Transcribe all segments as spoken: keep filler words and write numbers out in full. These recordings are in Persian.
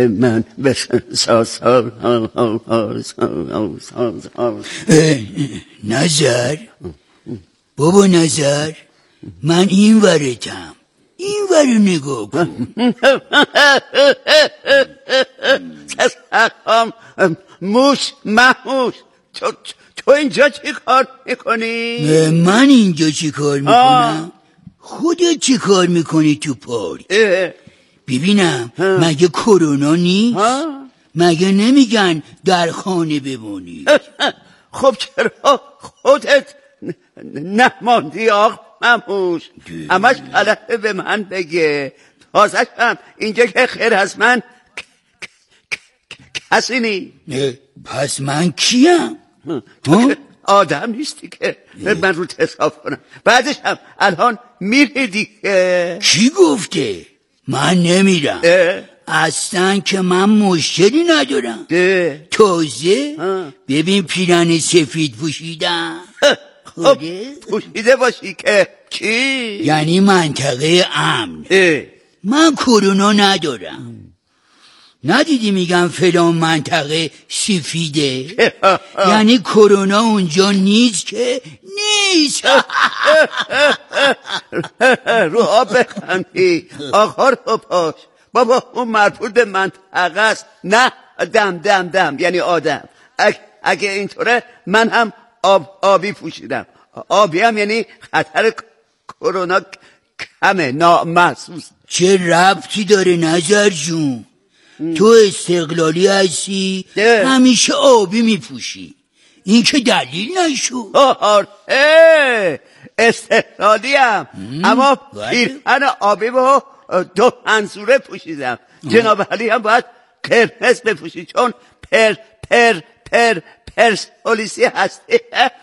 من به نظر بابا نظر من این ورتم این ور نگاه کن موش محموش تو, تو اینجا چی کار میکنی؟ من اینجا چی کار میکنم؟ خودت چی کار میکنی تو پارک؟ ببینم مگه کرونا نیست؟ مگه نمیگن در خانه بمونی؟ خب چرا خودت نماندی آق مموش؟ همش غلطه به من بگه تازه هم اینجا که خیر از من کسی نی. پس من کیم؟ تو که آدم نیستی که من رو حساب کنم. بعدش هم الان میری دیگه. کی گفته؟ من نمیرم اصلا که من مشکلی ندارم. تازه ببین پیرن سفید پوشیدم. پوشیده باشی که چی؟ یعنی منطقه امن. من کرونا ندارم. ندیدی میگم فلان منطقه سفیده؟ یعنی کرونا اونجا نیست که نیست. رو آب بخندی آقا رو پاش بابا اون مربوط به منطقه است نه دم دم دم یعنی آدم. اگه, اگه اینطوره من هم آب آبی پوشیدم. آبی هم یعنی خطر کرونا کمه نامحسوس. چه ربطی داره نظر جون؟ تو استقلالی هستی همیشه آبی میپوشی این که دلیل نشو. آره استقلالی هم اما پیرهن آبی با دو منظوره پوشیدم. جناب علی هم باید قرمز بپوشی چون پر پر پر پرسپولیسی هستی.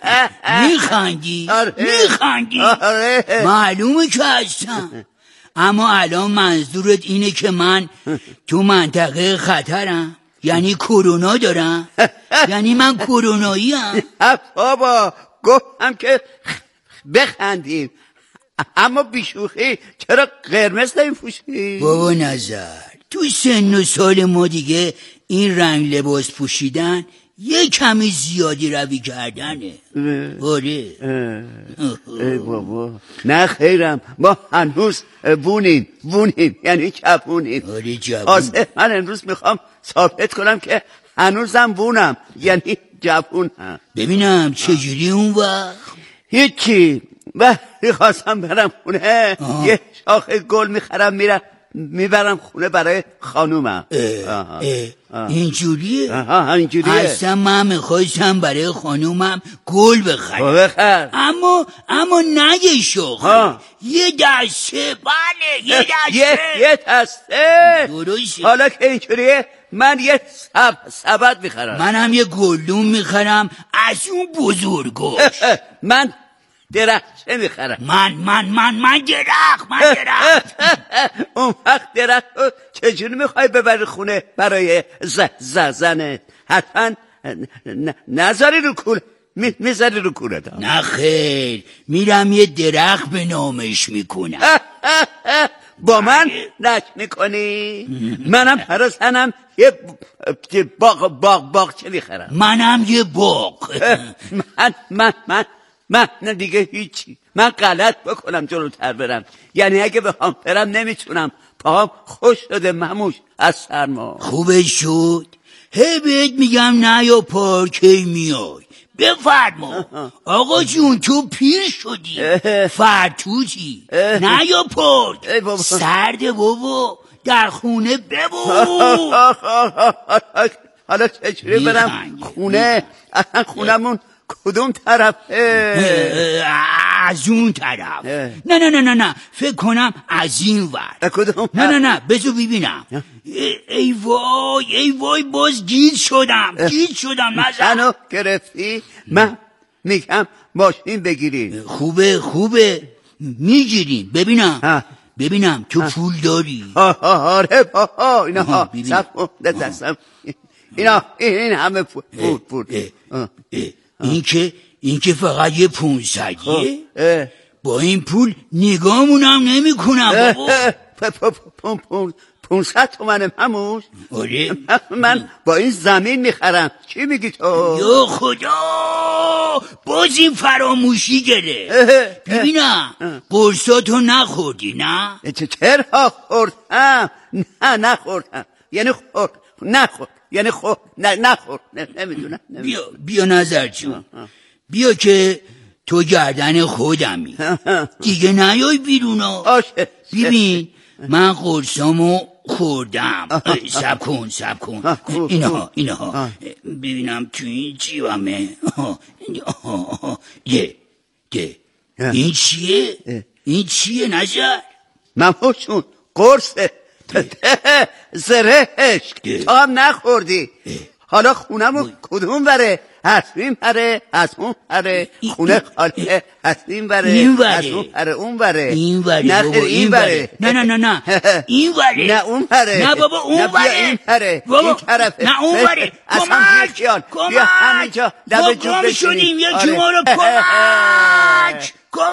میخندی؟ آره. میخندی؟ آره. معلومه که هستم اما الان منظورت اینه که من تو منطقه خطرم؟ یعنی کرونا دارم؟ یعنی من کرونایی ام؟ بابا گفتم که بخندیم اما بیشوخی چرا قرمز نمیپوشی؟ بابا نظر تو سن و سال ما دیگه این رنگ لباس پوشیدن یه کمی زیادی روی کردنه. آره ای بابا نه خیرم ما هنوز بونیم بونیم یعنی جوونیم. آره جوون. آزه من امروز میخوام ثابت کنم که هنوزم بونم یعنی جوونم. ببینم چجوری اون وقت؟ هیچی وقتی خواستم برم خونه یه شاخه گل میخرم میرم میبرم خونه برای خانومم. اینجوریه؟ آها اینجوریه. اصلا من میخواستم برای خانومم گل بخرم. بخر. اما اما نه یه شاخه یه دسته. بله یه دسته. یه یه دسته. درسته. حالا که اینجوریه من یه سب سبد میخرم. منم یه گلدون میخرم از اون بزرگاش. من درخشه میخرم. من من من من درخت من درخت. اون وقت درخت رو چجوری میخوای ببری خونه برای ز ز زنت؟ حتما نذاری رو کوله میذاری رو کوله دا. نه خیر میرم یه درخت به نامش میکنم. با من نک میکنی؟ منم هر زنم یه باغ باغ باغ چه میخرم. منم یه باغ. من من من من دیگه هیچی. من غلط بکنم جلوتر برم یعنی اگه بخوام برم نمیتونم پاهم خوش شده مموش از سرما. خوبه شد هی بهت میگم نه یا پارکی میای بفرما. آقا جون تو پیر شدی فرتوتی نه یا پارک سرده بابا در خونه ببو. حالا چجوری برم خونه؟ اصلا خونمون کدوم طرفه؟ از اون طرف. نه نه نه نه نه فکر کنم از این ور. کدوم؟ نه نه نه بذار ببینم. ای وای ای وای باز گیج شدم گیج شدم. منو گرفتی؟ من میگم ماشین بگیریم. خوبه خوبه میگیریم. ببینم ببینم تو پول داری؟ آره بابا اینا سب دستم اینا این همه پول پول. این که این که فقط یه پونصدیه. با این پول نگامونم نمی کنم بابا. پونصد تومن مموش؟ آره من با این زمین میخرم. چی میگی تو؟ یا خدا باز این فراموشی گره. ببینم قرصاتو نخوردی نه؟ چرا خوردم؟ نه نخوردم. یعنی خورد نخورد یعنی خورد نه نخورد نمیدونم. بیا بیا نظر جون بیا که تو گردن خودمی دیگه نیای بیرونا. ببین من قرصامو خوردم. سب کن سب کن اینها اینها ببینم تو این جیبمه. یه یه این چیه؟ این چیه نظر؟ مموشون قرصه زرشک. تو هم نخوردی. حالا خونمو کدوم بره؟ از این بره از اون بره. خونه خاله از این بره از اون بره اون بره این بره نه بابا این بره. نه نه نه نه این بره نه اون بره. نه بابا اون بره. این بره این طرفه. نه اون بره. کمک کمک بیا همینجا لب جو گم شدیم یکی ما رو کمک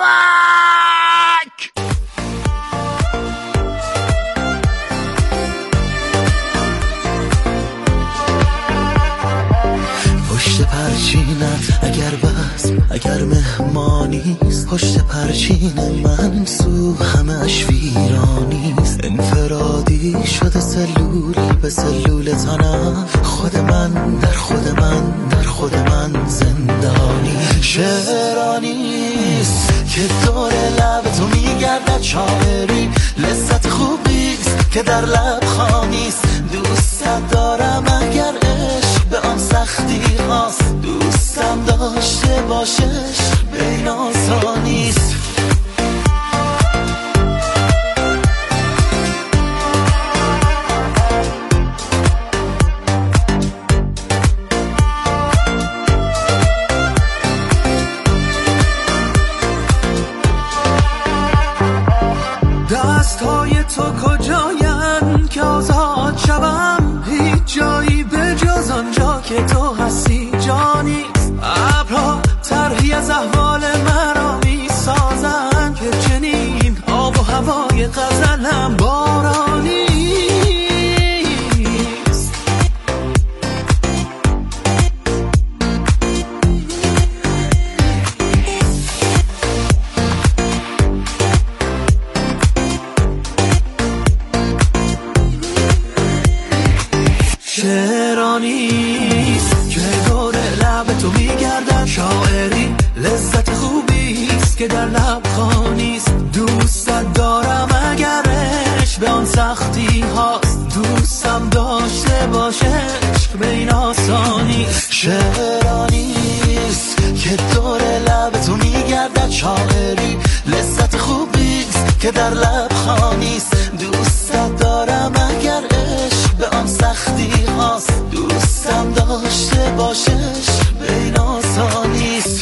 کمک. پشت پرچینت اگر بزم اگر مهمانیست، پشت پرچین من سو همه اش ویرانیست. انفرادی شده سلول به سلول تنم، خود من در خود من در خود من زندانی. شعرانیست که دور لب تو میگردد شاعری، لذت خوبیست که در لب خانیست. دوست دارم اگر عشق به آن سختی هاست، دوستم داشته باشش به این آسانیست. دست های تو کجاین که آزاد شوم؟ هیچ جایی به جز آنجا که تو هستی جانیست. ابرها طرحی از احوال مرا می سازن که چنین آب و هوای غزلم بارانیست. شعرانیست که دور لب تو میگردن شاعری، لذت خوبیست که در لب خانیست. دوستت دارم اگر عشق به آن سختی هاست، دوستم داشته باشه عشق به این آسانیست. شعرانیست که دور لب تو میگردد شاعری، لذت خوبیست که در لب خانیست. دوستت دارم اگر عشق به آن سختی هاست، دوستم داشته باشش به این آسانیست.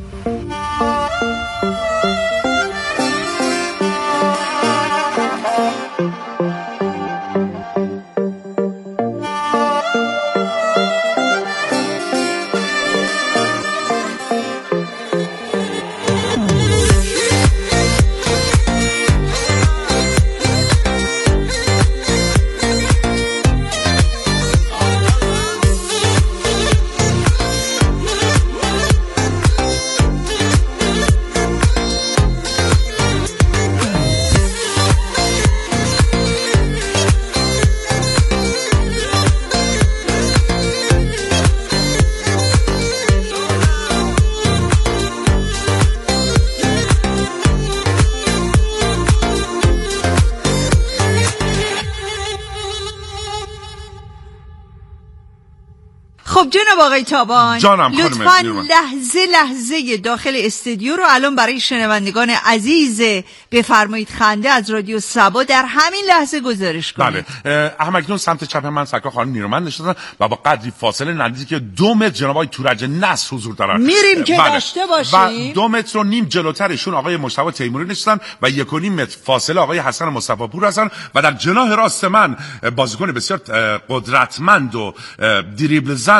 خب جناب آقای تابان، جانم لطفاً لحظه لحظه داخل استودیو رو الان برای شنوندگان عزیز بفرمایید خنده از رادیو سبا در همین لحظه گزارش کنید. بله، احمدیون سمت چپ من سرکار خانم نیرومند نشستن و با قدری فاصله نزدیک که دو متر جناب آقای تورج نصر حضور دارن. میریم که بله. داشته باشیم. و دو متر و نیم جلوترشون آقای مصطفی تیموری نشستن و یک و نیم متر فاصله آقای حسن مصطفی پور هستن و در جناح راست من بازیکن بسیار قدرتمند و دریبل زن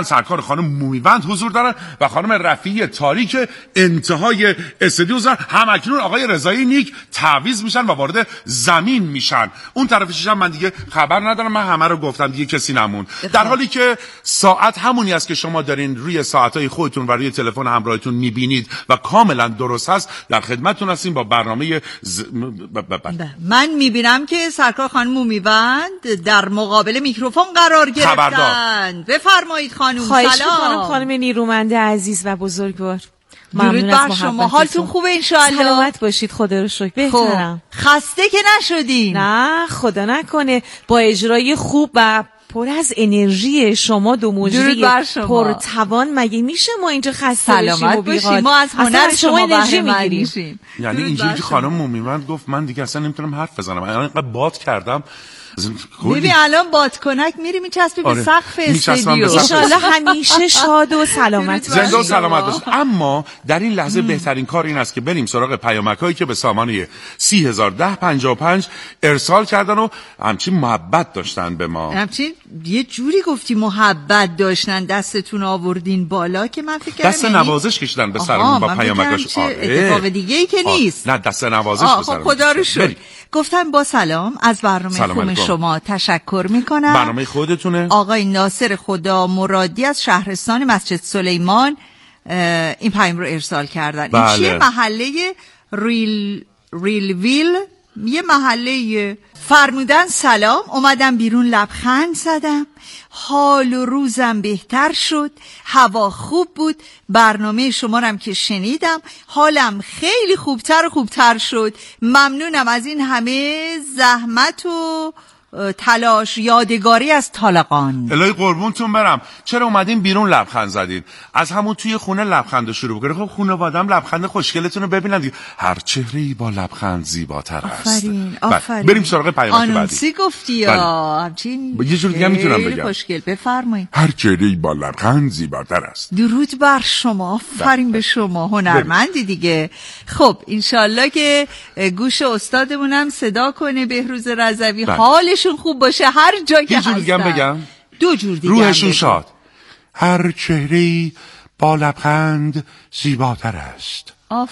سرکار خانم مومیوند حضور دارن و خانم رفیعی تاریک انتهای استودیو زن. هم اکنون آقای رضایی نیک تعویض میشن و وارد زمین میشن. اون طرفش هم من دیگه خبر ندارم، من همه رو گفتم دیگه، کسی نمون. در حالی که ساعت همونی است که شما دارین روی ساعتای خودتون و روی تلفن همراهتون میبینید و کاملا درست هست. در خدمتتون هستیم با برنامه ز... ب... ب... ب... من میبینم که سرکار خانم مومیوند در مقابل میکروفون قرار گرفتن. بفرمایید خانم. خواهش سلام. میکنم خانم نیرومند عزیز و بزرگوار. درود بر شما. حالتون خوبه انشاءالله؟ سلامت باشید، خدا رو شکر. بهترم. خسته که نشدین؟ نه خدا نکنه، با اجرای خوب و پر از انرژی شما دو مجری پرتوان مگه میشه ما اینجا خسته باشیم و بی‌حال؟ ما از هنر شما انرژی میگیریم. یعنی اینجوری که خانم مومیوند گفت من دیگه اصلا نمیتونم حرف بزنم، من اینقدر باد کردم. ببین الان بادکنک میری میچسبی به سقف استودیو. ان شاءالله همیشه شاد و سلامت باشید. زنده و سلامت باشید. اما در این لحظه بهترین کار این است که بریم سراغ پیامکایی که به سامانه سی هزار ده پنجاه و پنج ارسال کردن و همچین محبت داشتن به ما. همچین یه جوری گفتی محبت داشتن، دستتون آوردین بالا که من فکر کردم دست نوازش کشیدن به سرمون با پیامکاش. اتفاق دیگه ای که نیست. نه دست نوازش به سرمون. خدا رو شکر. گفتن با سلام از برنامه خوب شما تشکر میکنم. برنامه خودتونه. آقای ناصر خدا مرادی از شهرستان مسجد سلیمان این پیام رو ارسال کردن. بله. این چیه؟ محله ریل ریل ویل، یه محله. فرمودن سلام، اومدم بیرون لبخند زدم، حال و روزم بهتر شد، هوا خوب بود، برنامه شما رم که شنیدم حالم خیلی خوبتر و خوبتر شد. ممنونم از این همه زحمت و تلاش. یادگاری از طالقان. الهی قربونتون برم. چرا اومدین بیرون لبخند زدین؟ از همون توی خونه لبخند شروع بکنید. خب خانواده‌ام لبخند خوشگلتون رو ببینن دیگه. هر چهره‌ای با لبخند زیباتر است. آفرین آفرین. بریم سراغ پیام بعدی. آنونسی گفتی یا همچین یه جور دیگه میتونم بگم. خوشگل بفرمایید. هر چهره‌ای با لبخند زیباتر است. درود بر شما. آفرین به شما، هنرمندی دیگه. خب انشالله که گوش استادمونم صدا کنه بهروز رضوی، حالش خوب باشه هر جا که هستن. یه جور دیگه بگم. دو جور دیگه روحشون شاد. هر چهره‌ای با لبخند زیباتر است.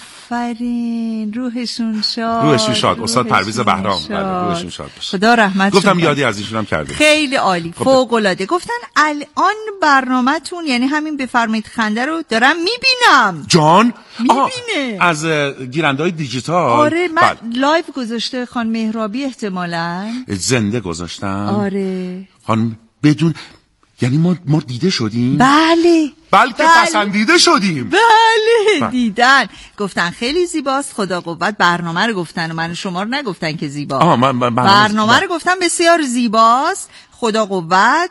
آفرین. روحشون شاد. روحشون شاد. استاد پرویز بهرام. بله روحشون شاد باشه. خدا رحمت گفتم کنه. یادی از ایشون هم کردیم. خیلی عالی. فوق العاده. گفتن الان برنامه‌تون یعنی همین بفرمایید خنده رو دارم میبینم. جان میبینه از گیرنده‌های دیجیتال. آره من بل. لایو گذاشته خان مهرابی احتمالاً. زنده گذاشتم. آره خانم بدون یعنی ما ما دیده شدیم؟ بله بلکه بله. پسندیده شدیم. بله, بله دیدن. گفتن خیلی زیباست، خدا قوت. برنامه رو گفتن و من شما رو نگفتن که زیبا. آها من برنامه, برنامه رو گفتن بسیار زیباست، خدا قوت.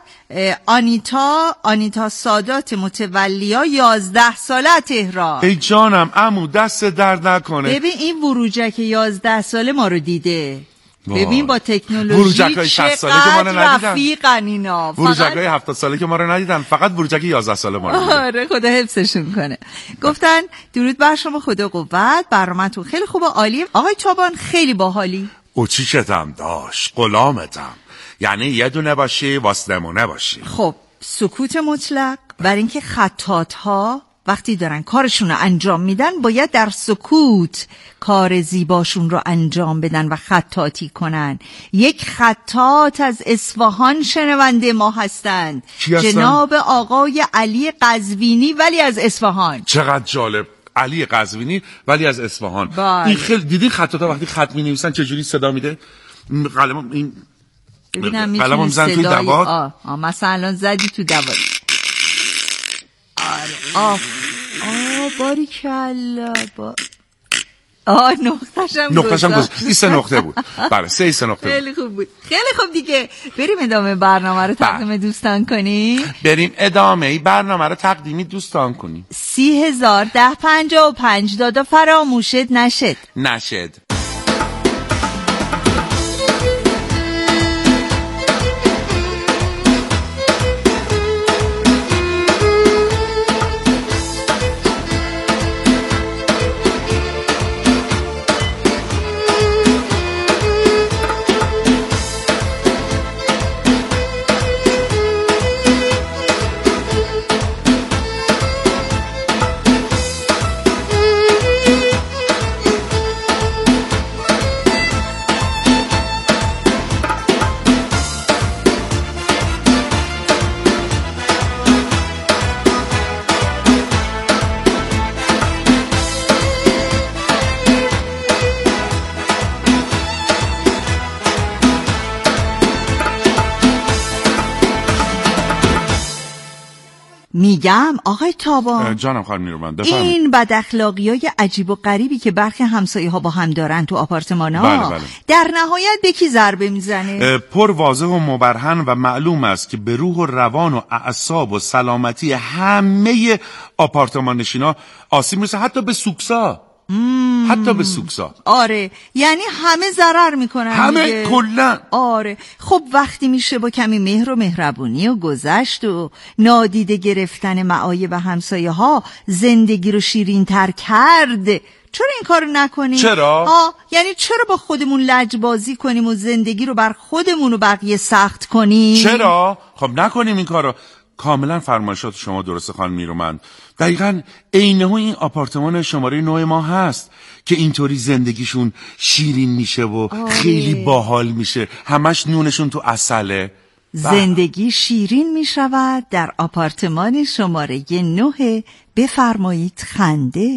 آنیتا آنیتا سادات متولیا یازده ساله تهران. ای جانم عمو دست درد نکنه. ببین این وروجک یازده ساله ما رو دیده. ببین با تکنولوژی چقدر رفیقن اینا. بروجکای هفتاد ساله که ما رو ندیدن، فقط بروجک یازده ساله ما رو دیدن. آره خدا حفظشون کنه. گفتن درود بر شما، خدا قوت، برنامه‌تون خیلی خوبه، عالیه. آقای چابان خیلی باحالی. او چی شدم داشت غلامتم، یعنی یه دونه باشی واسطمونه باشی. خب سکوت مطلق، برای اینکه خطاط‌ها وقتی دارن کارشون رو انجام میدن باید در سکوت کار زیباشون رو انجام بدن و خطاطی کنن. یک خطاط از اصفهان شنونده ما هستند، جناب آقای علی قزوینی ولی از اصفهان. چقدر جالب، علی قزوینی ولی از اصفهان. این خیلی دیدی خطاطا وقتی خط می نویسن چجوری صدا میده؟ قلم این ببینم قلم میزن توی دوات. آه. آه مثلا زدی تو دوات. آه آه باری کلا با آه نقطه‌شم نقطه‌شم گذاشت. این سه نقطه بود. بله سه سه نقطه خیلی خوب بود. خیلی خوب دیگه بریم ادامه برنامه رو تقدیم دوستان کنیم. بریم ادامه ای برنامه رو تقدیم دوستان کنیم. سی هزار ده پنجاه و پنج دادا فراموشت نشد نشد. میگم آقای تابان، جانم خانم نیرومند بفرمایید. این بد اخلاقیای عجیب و غریبی که برخی همسایه ها با هم دارن تو آپارتمان ها، بله بله. در نهایت به کی ضربه میزنه؟ پر واضح و مبرهن و معلوم است که به روح و روان و اعصاب و سلامتی همه آپارتمان نشینا آسیب میرسه، حتی به سوکسا. مم. حتی به سوکسا. آره، یعنی همه ضرر میکنن همه کلا. آره، خب وقتی میشه با کمی مهر و مهربونی و گذشت و نادیده گرفتن معایب همسایه ها زندگی رو شیرین تر کرد، چرا این کارو نکنیم؟ چرا؟ آه، یعنی چرا با خودمون لجبازی کنیم و زندگی رو بر خودمون و بقیه سخت کنیم؟ چرا؟ خب نکنیم این کارو. کاملا فرمایشات شما درسته خانم نیرومند. دقیقاً عینه این آپارتمان شماره نو ما هست که اینطوری زندگیشون شیرین میشه و آه. خیلی باحال میشه، همش نونشون تو عسله. زندگی شیرین میشود در آپارتمان شماره نه. بفرمایید خنده.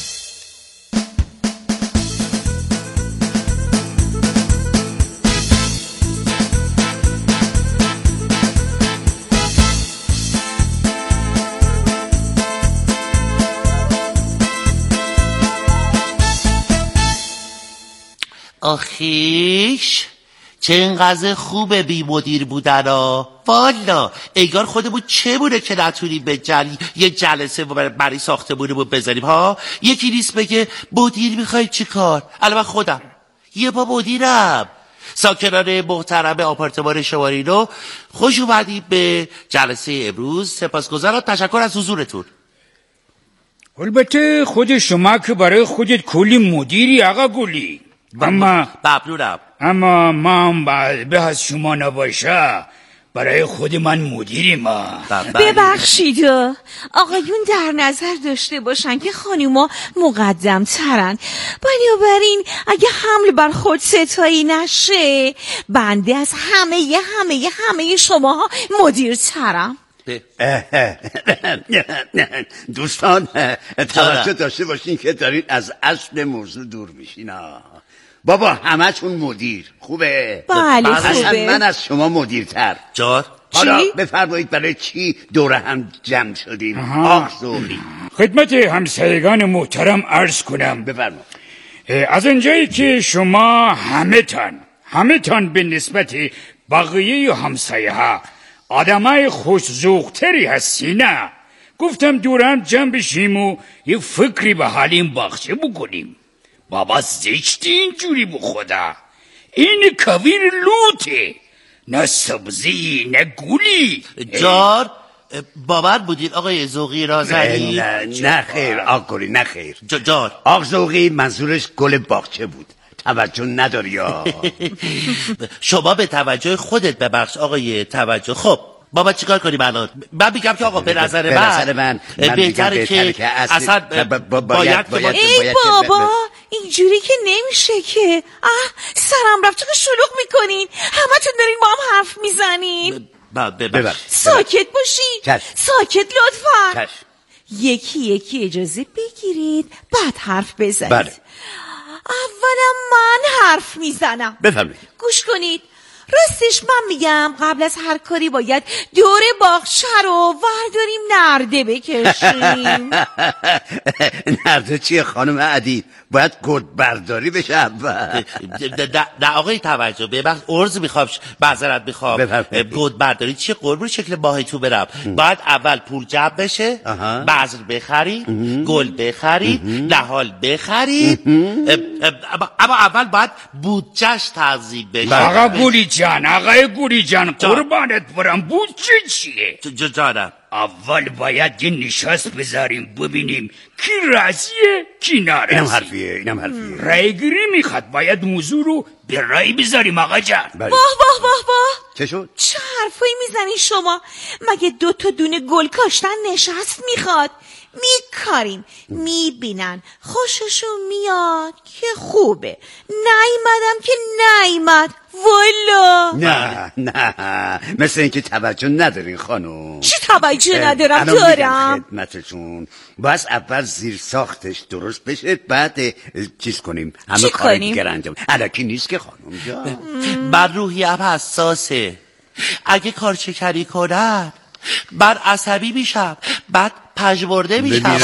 آخیش چه اینقدر خوبه بی مدیر بودن ها. والا ایگار خودمون چه بوده که نتونیم به جلی یه جلسه برای ساختمونمون بزنیم ها. یکی نیست بگه مدیر میخوای چی کار؟ الان خودم یه با مدیرم. ساکنان محترم آپارتمان شماره نو، خوش اومدید به جلسه امروز. سپاسگزارم، تشکر از حضورتون. البته خود شما که برای خودت کلی مدیری آقا گلی، اما ممنونم، اما ما هم به از شما نباشه برای خود من مدیری ما. ببخشید آقایون در نظر داشته باشن که خانوما مقدم ترن، بنابراین اگه حمل بر خود ستایی نشه بنده از همه همه همه شماها مدیر ترم. دوستان توجه داشته باشین که دارین از اصل موضوع دور میشین. بابا همه‌تون مدیر خوبه؟ بله خوبه. اصلا من از شما مدیرتر. جار حالا بفرمایید برای چی دور هم جمع شدیم؟ آخ زوری خدمت همسایگان محترم عرض کنم. بفرمایید. از اونجایی که شما همه تان همه تان به نسبت بقیه همسایه ها آدمای خوش‌ذوق‌تری هستین، گفتم دور هم جمع بشیم و یه فکری به حالیم باخچه بکنیم. بابا زشتی اینجوری بو خدا، این کویر لوته، نه سبزی نه گولی. جار باور بودین آقای زوقی رازنی؟ نه نه خیر آقوری نه خیر. جار آق زوقی منظورش گل باغچه بود، توجه نداری یا شما به توجه خودت ببخش آقای توجه. خب بابا چیکار کنیم الان؟ من میگم که آقا به نظر من, من, من بهتره که, که اصلا باید باید ای بابا اینجوری که نمیشه که. اه سرم رفت، چقدر شلوغ میکنین، همه تون دارین با هم حرف میزنین. ببخش ساکت باشین، ساکت لطفا. کش. یکی یکی اجازه بگیرید بعد حرف بزنید. بله. اولا من حرف میزنم، بفرمایید. گوش کنید. راستش من میگم قبل از هر کاری باید دور باغچه رو ورداریم نرده بکشیم. نرده چیه خانم عدید؟ باید گرد برداری بشه اول. نه آقای توجه ببخش عرض میخوام معذرت میخوام. گرد برداری چیه قربون شکل ماهی تو برم؟ باید اول پول جمع بشه، بذر بخرید، گل بخرید، نهال بخرید، اما اول باید بودجهش تنظیم بشه. آقا گولی جان آقای گولی جان قربانت برم، بودجه چیه؟ جانم اول باید یه نشست بذاریم ببینیم کی راضیه کی ناراضی. اینم حرفیه اینم حرفیه. رای گیری میخواد، باید موضوع رو به رای بذاریم آقا جان. واه واه واه واه چه شد؟ چه حرفایی میزنی شما؟ مگه دو تا دونه گل کاشتن نشست میخواد؟ میکاریم میبینن خوششون میاد که خوبه، نیومدم که نیومد. والا نه نه مثل اینکه توجه ندارین خانم. چی توجه ندارم؟ دارم خدمتشون. باید اول زیر ساختش درست بشه بعد چیز کنیم همه چی کار کنیم؟ دیگر انجام. الکی نیست که خانم جان. بر روحیم حساسه. اگه کارچکری کنن بعد عصبی میشم، بعد پژمرده میشم.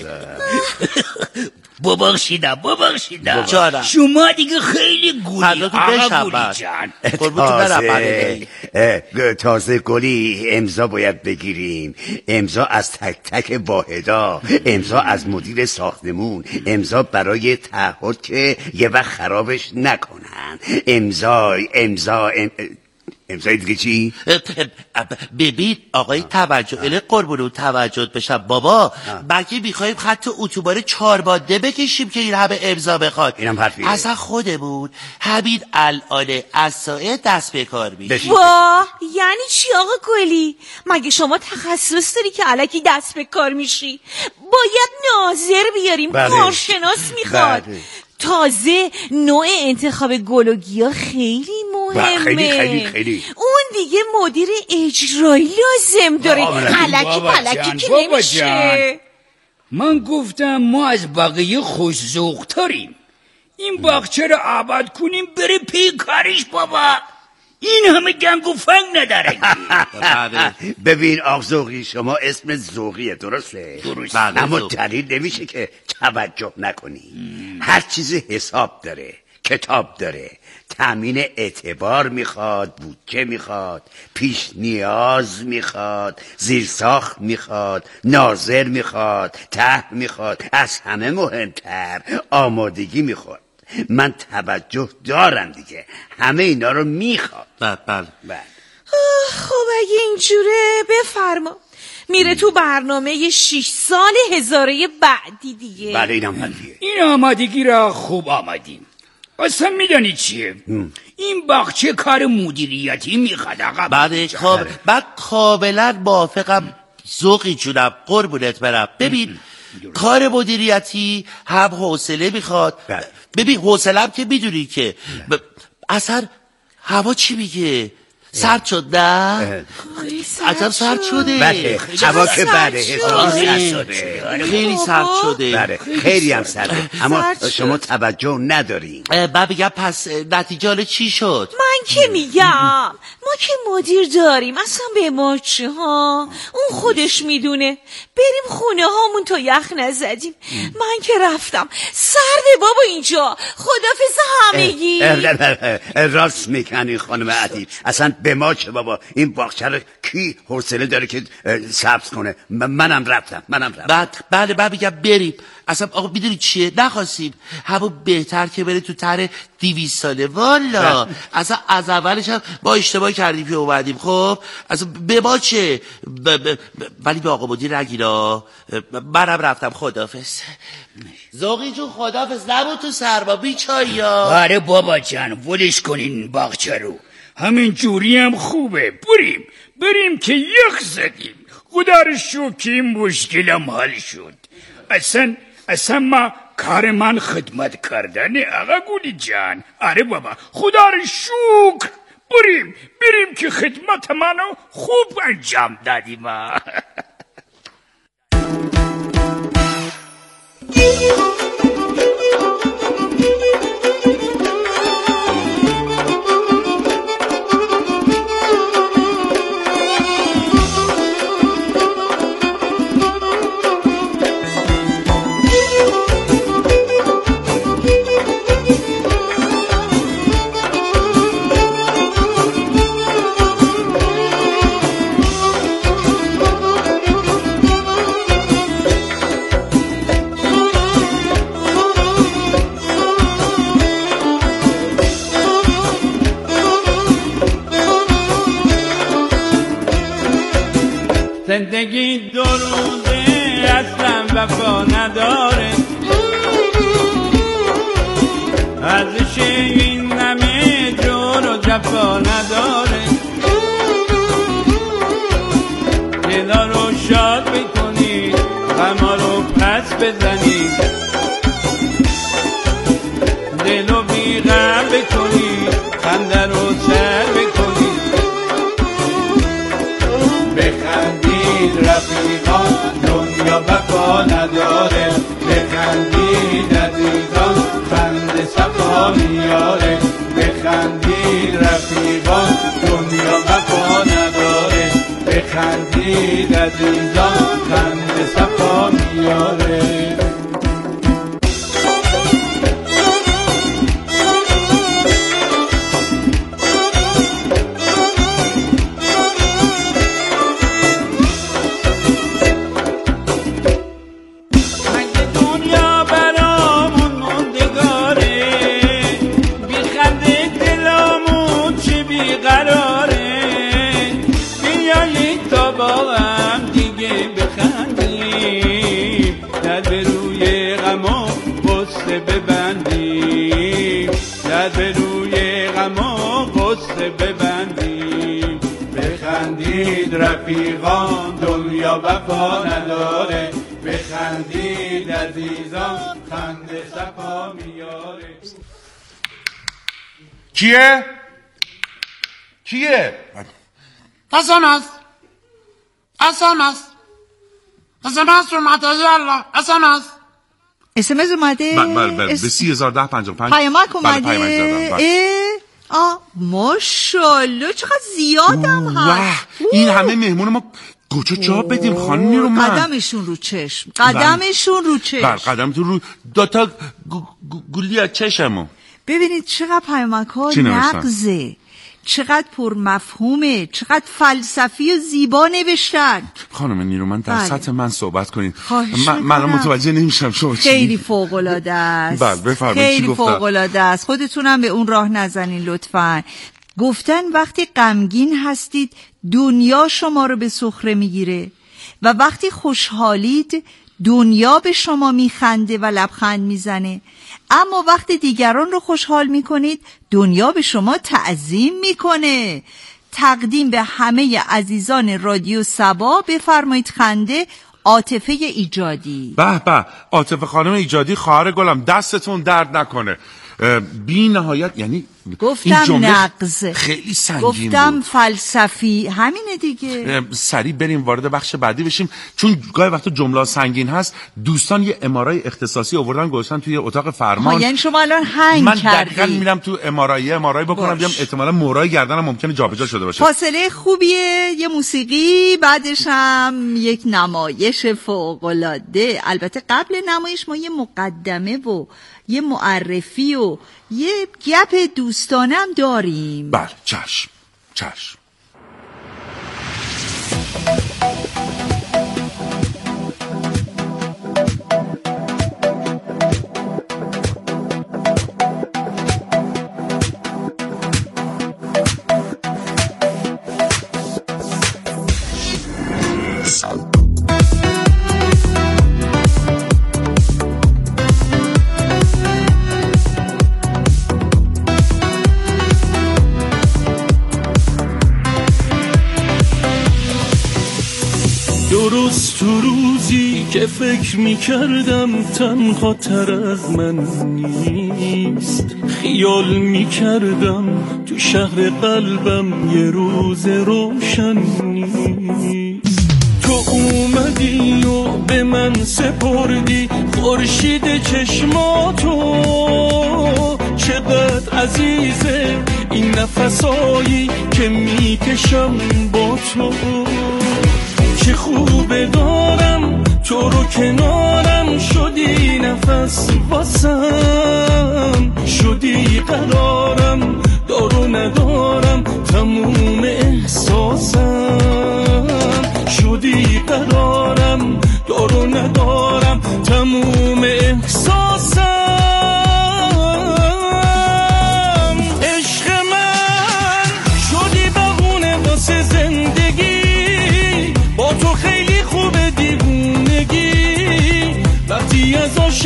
ببخشیدم ببخشیدم جانم. شما دیگه خیلی گولی آقا گولی جان. تازه تازه گلی امضا باید بگیریم، امضا از تک تک واحدا، امضا از مدیر ساختمون، امضا برای تعهد که یه وقت خرابش نکنن، امضا امضا امضای دیگه چی؟ ببین آقای توجه اله قربونو توجه بشم بابا، بگه میخوایم خط اتوبان چهار باده بکشیم که این همه امضا بخواد. اینم حرفیه. اصلا خودمون همین الان از ساعت دست به کار میشیم. واه یعنی چی آقا گلی؟ مگه شما تخصص داری که الکی دست به کار میشی؟ باید ناظر بیاریم، بله. کارشناس میخواد. بله. تازه نوع انتخاب گل و گیاه خیلی مهمه. خیلی خیلی خیلی. اون دیگه مدیر اجرایی لازم داره، الکی پلکی که نمیشه. من گفتم ما از بقیه خوش‌ذوق تریم، این باغچه رو آباد کنیم بره پی کارش بابا، این همه گنگ و فنگ نداره. ببین آق ذوقی، شما اسم ذوقیه درسته؟ درست. اما دلیل نمیشه که توجه نکنی. هر چیزی حساب داره، کتاب داره، تامین اعتبار میخواد، بودجه میخواد، پیش نیاز میخواد، زیرساخت میخواد، ناظر میخواد، ته میخواد، از همه مهمتر آمادگی میخواد. من توجه دارم دیگه، همه اینا رو میخواد. بله بله. خب اگه اینجوره بفرما، میره تو برنامه شش سال هزاره بعدی دیگه. بله اینم حلیه. این آمادگی را خوب آمدیم. اصلا میدانی چیه؟ این باغچه کار مدیریتی میخواد آقا. بعد کاب... بعد کاملا موافقم ذوقی جونم، قربونت برم. ببین کار مدیریتی هم حوصله میخواد. ببین حوصله هم که میدونی که ب... اصلا هوا چی میگه؟ سرد شد نه؟ عجب سرد شده. بله هوا که بله حساب سرد شده، خیلی سرد شده. بله خیلی هم سرده، اما شما توجه ندارین. من بگم پس نتیجه حالا چی شد؟ من که میگم ما که مدیر داریم، اصلا به ما چه ها؟ اون خودش میدونه. بریم خونه هامون تا یخ نزدیم. من که رفتم، سرده بابا اینجا. خدافظ همگی. راست میکنی خانم عدیب، اصلا به ما چه بابا، این باغچه رو کی حوصله داره که سبز کنه؟ منم رفتم منم رفتم. بعد بله بعد بگم بریم. اصلا آقا میدونی چیه؟ نخواستیم، همون بهتر که بره تو طرح دیویست ساله. والا اصلا از اولش هم با اشتباه کردیم که اومدیم. خب اصلا به ما چه؟ ولی به آقا مدیر نگینا، منم رفتم. خدافظ ذوقی جون، خدافظ. نبود تو سرما بیچاریا. آره بابا جان ولش کنین باغچه رو، همین جوری هم خوبه. بریم بریم که یخ زدیم. خدا رو شکر این مشکلم حل شد. اصلا اصلا ما کار من خدمت کردن آقا گولی جان. آره بابا خدا رو شکر. بریم بریم که خدمت منو خوب انجام دادیم. زندگی دروده اصلا وفا نداره، ارزش این همه جور و جفا نداره. دلا رو شاد بکنی، غما رو پس بزنی، دلو بی غم بکنی، خنده رو سر بکنی. بخندید رفیقان، دنیا وفا نداره. بخندید عزیزان، خنده صفا میاره. بخندید رفیقان، دنیا وفا نداره. بخندید بخندید عزیزان خنده صفا میاره. به روی غم و غصه ببندیم، بخندید رفیقان دنیا وفا نداره، بخندید عزیزان خنده صفا میاره. کیه؟ کیه؟ حسن است حسن است حسن است اومده الله حسن است اسمس اومده؟ بله بله بله به سی هزار ده پنجاه و پنج پیامک اومده؟ آه ماشالله چقدر زیادم هست. این همه مهمون ما کجا جا بدیم خانمی رو من؟ قدمشون رو چشم قدمشون رو چشم بله قدمتون رو دوتا گولی از چشمو. ببینید چقدر پیامک ها نغزه، چقدر پر مفهومه، چقدر فلسفی و زیبا نوشتن. خانم نیرومند در بله. سطح من صحبت کنید. من من متوجه نمیشم شما چی. خیلی فوق العاده است. بله بفرمایید. خیلی فوق العاده است. خودتونم به اون راه نزنین لطفاً. گفتن وقتی غمگین هستید دنیا شما رو به سخره میگیره و وقتی خوشحالید دنیا به شما میخنده و لبخند میزنه، اما وقتی دیگران رو خوشحال میکنید دنیا به شما تعظیم میکنه. تقدیم به همه عزیزان رادیو صبا بفرمایید خنده عاطفه ایجادی. به به عاطفه خانم ایجادی خواهر گلم دستتون درد نکنه. بی نهایت یعنی گفتم نغز خیلی سنگین گفتم بود. فلسفی همینه دیگه. سریع بریم وارد بخش بعدی بشیم چون گاهی وقتا جمله سنگین هست. دوستان یه امارای اختصاصی آوردن گذاشتن توی اتاق فرمان. یعنی شما الان هنگ من کردی. دقیقاً میرم تو امارایی امارایی بکنم بیام احتمالاً مورای گردنم ممکنه جابجا شده باشه. فاصله خوبیه، یه موسیقی بعدش هم یک نمایش فوق العاده. البته قبل نمایش ما یه مقدمه و یه معرفی و یه گپ دوستانه هم داریم. بله چشم چشم. درست تو روزی که فکر می کردم تنها تر از من نیست، خیال می کردم تو شهر قلبم یه روز روشن نیست. تو اومدی و به من سپردی خورشید چشماتو، چقدر عزیزه این نفسایی که می کشم با تو. چه خوبه دارم تو رو کنارم، شدی نفس واسم، شدی قرارم دارو ندارم تموم احساسم، شدی قرارم دارو ندارم تموم احساسم.